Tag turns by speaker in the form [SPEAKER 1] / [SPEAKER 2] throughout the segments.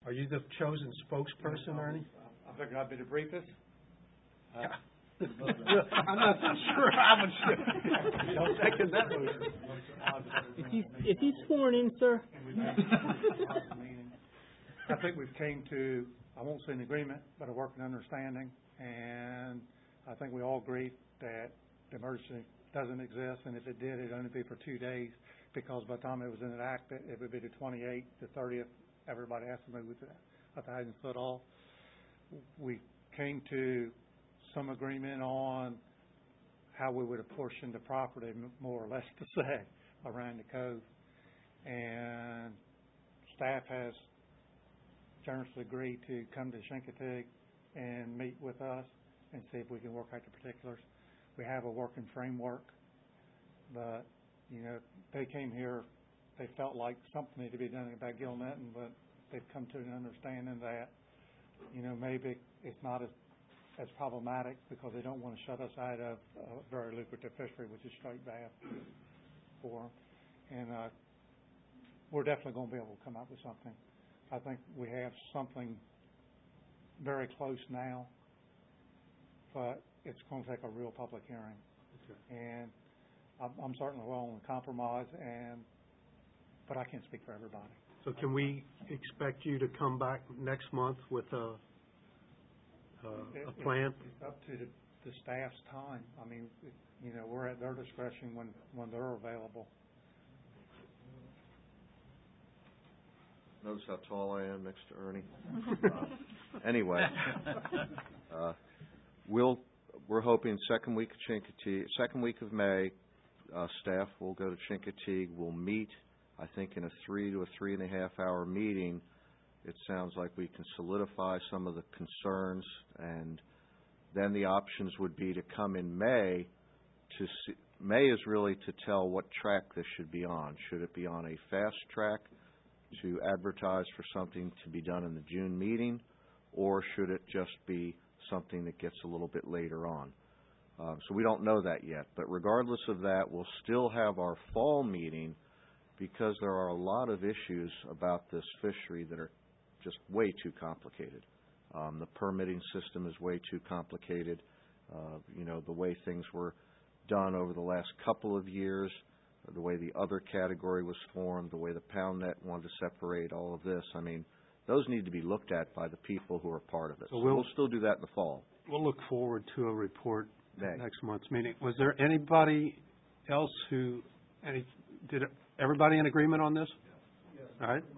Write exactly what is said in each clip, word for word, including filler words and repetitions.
[SPEAKER 1] Are you the chosen spokesperson, Ernie?
[SPEAKER 2] I figured I'd be the briefest. Uh,
[SPEAKER 1] Yeah. I'm not so sure. I'm sure. Don't second that motion.
[SPEAKER 3] If you if you sworn in, sir.
[SPEAKER 2] I think we've came to, I won't say an agreement, but a working understanding, and I think we all agree that the emergency doesn't exist, and if it did, it'd only be for two days, because by the time it was enacted, it would be the twenty-eighth, the thirtieth, everybody has to move with a thousand foot off. We came to some agreement on how we would apportion the property, more or less to say, around the cove, and staff has generously agreed to come to Chincoteague and meet with us and see if we can work out the particulars. We have a working framework, but, you know, they came here, they felt like something needed to be done about Gil Netton, but they've come to an understanding that, you know, maybe it's not as, as problematic because they don't want to shut us out of a very lucrative fishery, which is straight bass for them. And uh, we're definitely going to be able to come up with something. I think we have something very close now, but it's going to take a real public hearing. Okay. And I'm, I'm certainly willing to compromise, and but I can't speak for everybody.
[SPEAKER 1] So can we expect you to come back next month with a, a,
[SPEAKER 2] it,
[SPEAKER 1] a plan?
[SPEAKER 2] It's up to the, the staff's time. I mean, it, you know, we're at their discretion when, when they're available.
[SPEAKER 4] Notice how tall I am next to Ernie. Uh, anyway, uh, we'll we're hoping second week of Chincoteague, second week of May, uh, staff will go to Chincoteague. We'll meet, I think, in a three to a three and a half hour meeting. It sounds like we can solidify some of the concerns, and then the options would be to come in May. To see, May is really to tell what track this should be on. Should it be on a fast track to advertise for something to be done in the June meeting, or should it just be something that gets a little bit later on? Um, so we don't know that yet. But regardless of that, we'll still have our fall meeting because there are a lot of issues about this fishery that are just way too complicated. Um, the permitting system is way too complicated. Uh, you know, the way things were done over the last couple of years, the way the other category was formed, the way the pound net wanted to separate all of this. I mean, those need to be looked at by the people who are part of it.
[SPEAKER 1] So
[SPEAKER 4] So
[SPEAKER 1] we'll,
[SPEAKER 4] we'll still do that in the fall.
[SPEAKER 1] We'll look forward to a report
[SPEAKER 4] May.
[SPEAKER 1] at next month's meeting. Was there anybody else who, any, did everybody in agreement on this? Yes. All right.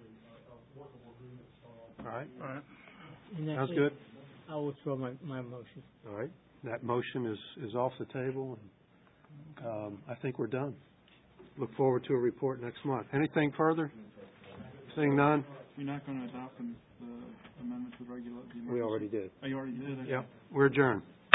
[SPEAKER 1] All right.
[SPEAKER 3] All right.
[SPEAKER 1] Sounds good.
[SPEAKER 3] I will withdraw my, my motion.
[SPEAKER 1] All right. That motion is, is off the table, and um, I think we're done. Look forward to a report next month. Anything further? Seeing none?
[SPEAKER 5] You're not going to adopt the amendment to regulate the emergency?
[SPEAKER 1] We already did.
[SPEAKER 5] Oh, you already did?
[SPEAKER 1] Yep. We're adjourned.